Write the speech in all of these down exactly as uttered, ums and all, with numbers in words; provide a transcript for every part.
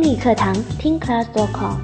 英语课堂听 class dot com。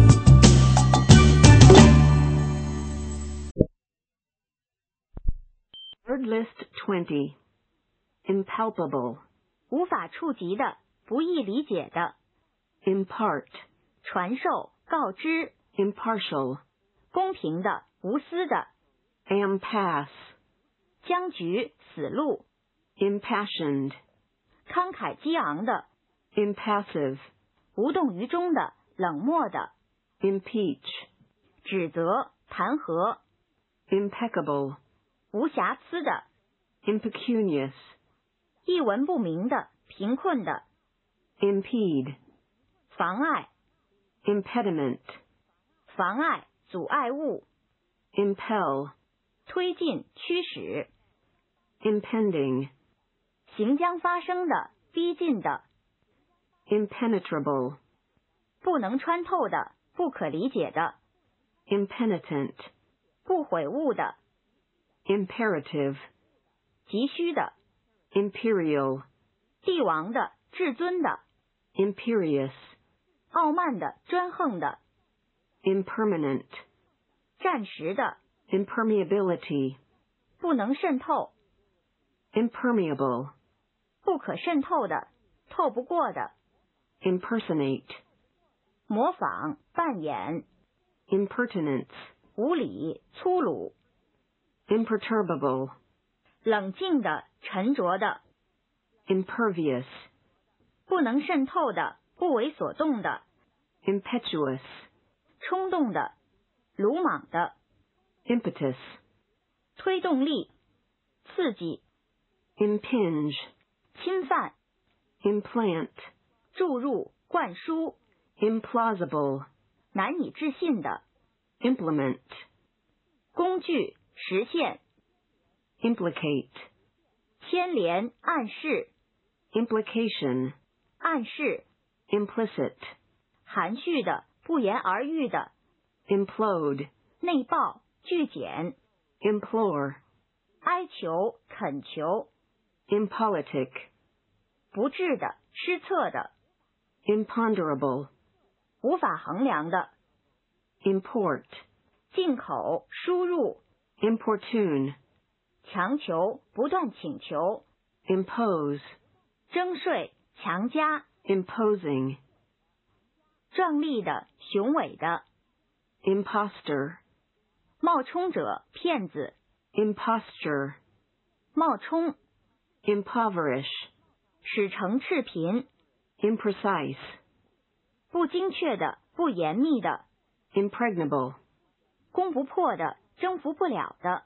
Word list twenty. Impalpable. 无法触及的，不易理解的。 Impart. 传授，告知。 Impartial. 公平的，无私的。 Impasse. 僵局，死路。 Impassioned. 慷慨激昂的。 Impassive. 无动于衷的，冷漠的。 Impeach. 指责，弹劾。 Impeccable. 无瑕疵的。 Impecunious. 一文不名的，贫困的。 Impede. 妨碍。 Impediment. 妨碍，阻碍物。 Impel. 推进，驱使。 Impending. 行将发生的，逼近的。 Impenetrable. 不能穿透的，不可理解的。 Impenitent. 不悔悟的。 Imperative. 急需的。 Imperial. 帝王的，至尊的。 Imperious. 傲慢的，专横的。 Impermanent. 暂时的。 Impermeability. 不能渗透。 Impermeable. 不可渗透的，透不过的。 Impersonate. 模仿，扮演。 Impertinence. 无理，粗鲁。 Imperturbable. 冷静的，沉着的。 Impervious. 不能渗透的，不为所动的。 Impetuous. 冲动的，鲁莽的。 Impetus. 推动力，刺激。 Impinge. 侵犯。 Implant. 注入，灌输。 Implausible. 难以置信的。 Implement. 工具，实现。 Implicate. 牵连，暗示。 Implication. 暗示。 Implicit. 含蓄的，不言而喻的。 Implode. 内爆，拒检。 Implore. 哀求，恳求。 Impolitic. 不智的，失策的。 Imponderable. 无法衡量的。 Import. 进口，输入。 Importune. 强求，不断请求。 Impose. 征税，强加。 Imposing. 壮丽的，雄伟的。 Imposter. 冒充者，骗子。 Imposture. 冒充。 Impoverish. 使成赤贫。 Imprecise. 不精确的，不严密的。 Impregnable. 攻不破的，征服不了的。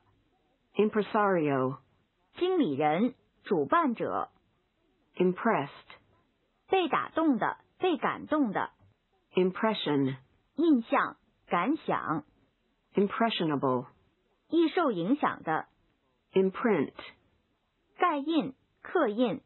Impresario. 经理人，主办者。 Impressed. 被打动的，被感动的。 Impression. 印象，感想。 Impressionable. 易受影响的。 Imprint. 盖印，刻印。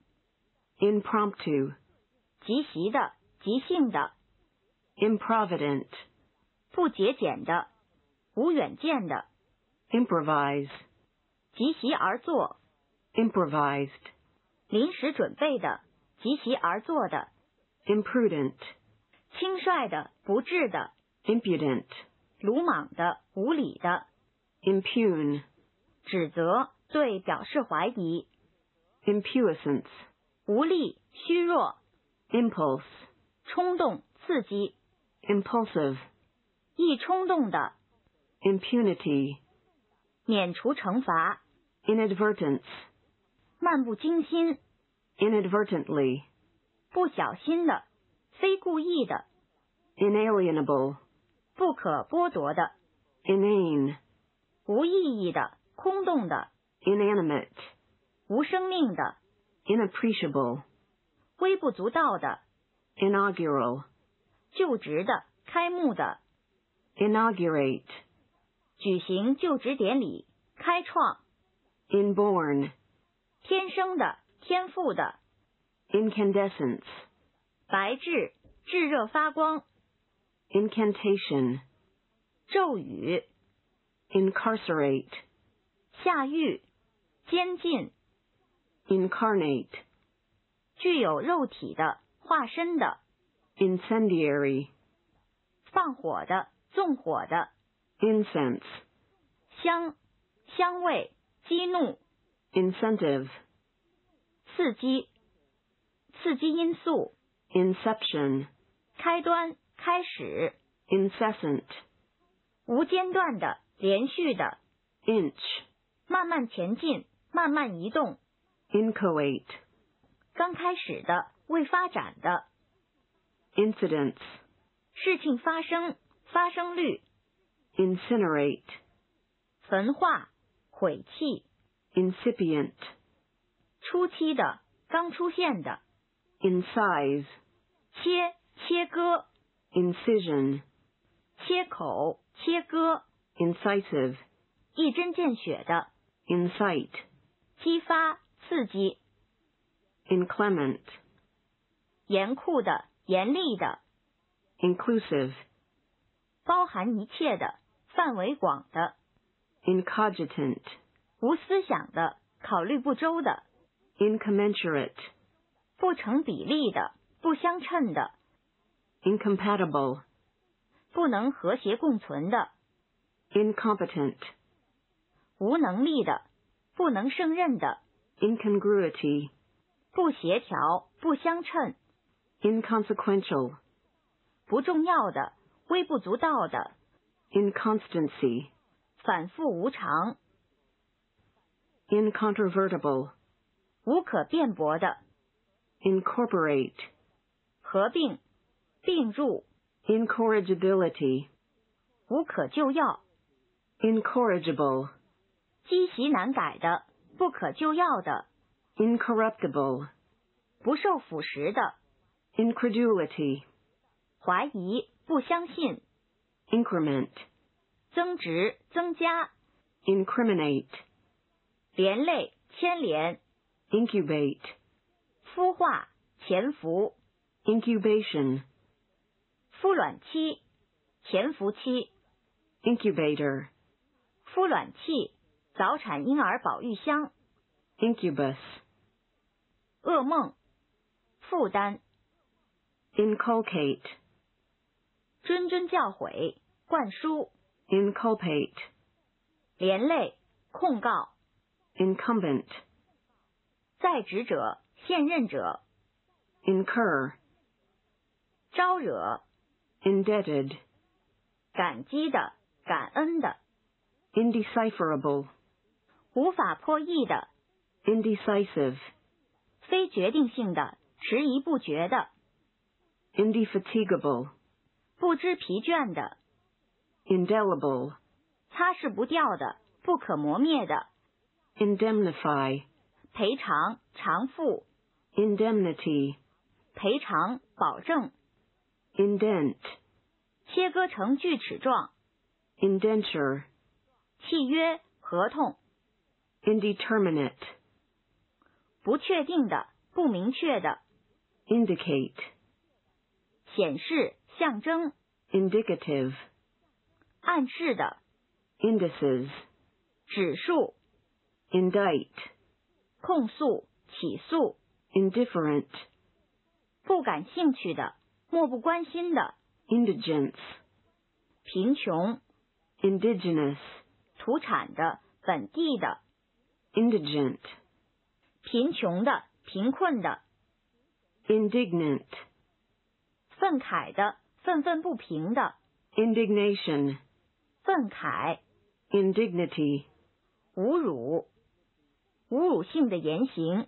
Impromptu. 即席的，即兴的。 Improvident. 不节俭的，无远见的。 Improvise. 即席而坐。 Improvised. 临时准备的，即席而做的。 Imprudent. 轻率的，不智的。 Impudent. 鲁莽的，无理的。 Impugn. 指责，对表示怀疑。 Impuissance. 无力，虚弱。 Impulse. 冲动，刺激。 Impulsive. 易冲动的。 Impunity. 免除惩罚。 Inadvertence. 漫不经心。 Inadvertently. 不小心的，非故意的。 Inalienable. 不可剥夺的。 Inane. 无意义的，空洞的。 Inanimate. 无生命的。 Inappreciable. 微不足道的。 Inaugural. 就职的，开幕的。 Inaugurate. 举行就职典礼，开创。 Inborn. 天生的，天赋的。 Incandescence. 白炽，炙热发光。 Incantation. 咒语。 Incarcerate. 下狱。监禁。 Incarnate. 具有肉体的，化身的。 incendiary, 放火的，纵火的。 incense, 香，香味，激怒。 incentive, 刺激，刺激因素。 inception, 开端，开始。 incessant, 无间断的，连续的。 inch, 慢慢前进，慢慢移动。 inchoate, 刚开始的，未发展的。 incidents, 事情发生，发生率。 incinerate, 焚化，毁弃。 incipient, 初期的，刚出现的。 incise, 切，切割。 incision, 切口，切割。 incisive, 一针见血的。 incite, 激发，刺激。 inclement, 严酷的，严厉的。 inclusive, 包含一切的，范围广的。 incogitant, 无思想的，考虑不周的。 incommensurate, 不成比例的，不相称的。 incompatible, 不能和谐共存的。 incompetent, 无能力的，不能胜任的。 incongruity, 不协调，不相称。 inconsequential, 不重要的，微不足道的。 inconstancy, 反复无常。 incontrovertible, 无可辩驳的。 incorporate, 合并，并入。 incorrigibility, 无可救药。 incorrigible, 积习难改的，不可救药的。 incorruptible, 不受腐蚀的。 incredulity, 怀疑，不相信。 increment, 增值，增加。 incriminate, 连累，牵连。 incubate, 孵化，潜伏。 incubation, 孵卵期，潜伏期。 incubator, 孵卵器，早产婴儿保育箱。 incubus, 噩梦，负担。 inculcate, 谆谆教诲，灌输。 inculpate, 连累，控告。 incumbent, 在职者，现任者。 incur, 招惹， indebted, 感激的，感恩的。 indecipherable, 无法破译的， indecisive, 非决定性的，迟疑不决的。 indefatigable, 不知疲倦的， indelible, 擦拭不掉的，不可磨灭的。 indemnify, 赔偿，偿付。 indemnity, 赔偿，保证。 indent, 切割成锯齿状。 indenture, 契约，合同。 indeterminate, 不确定的，不明确的。 indicate, 显示，象征。 indicative, 暗示的。 indices, 指数。 indict, 控诉，起诉。 indifferent, 不感兴趣的，漠不关心的。 indigence, 贫穷。 indigenous, 土产的，本地的。 indigent, 贫穷的，贫困的。 indignant, 愤慨的，愤愤不平的。 indignation, 愤慨。 indignity, 侮辱。侮辱性的言行。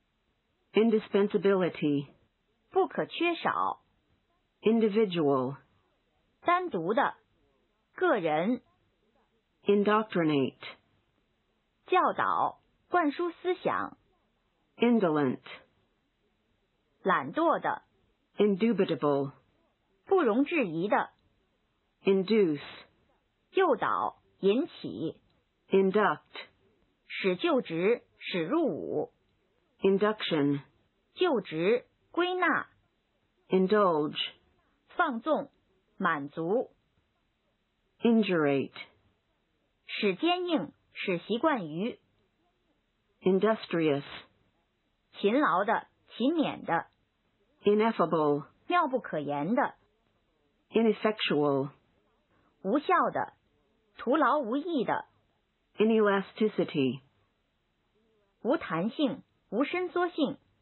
indispensability, 不可缺少。 individual, 单独的。个人。 indoctrinate, 教导，灌输思想。 indolent, 懒惰的。 indubitable, 不容置疑的。 induce, 诱导，引起。 induct, 使就职，使入伍。 induction, 就职，归纳。 indulge, 放纵，满足。 indurate, 使坚硬，使习惯于。 industrious, 勤劳的，勤勉的。 ineffable, 妙不可言的， ineffectual, 无效的，徒劳无益的， inelasticity, 无弹性，无伸缩性。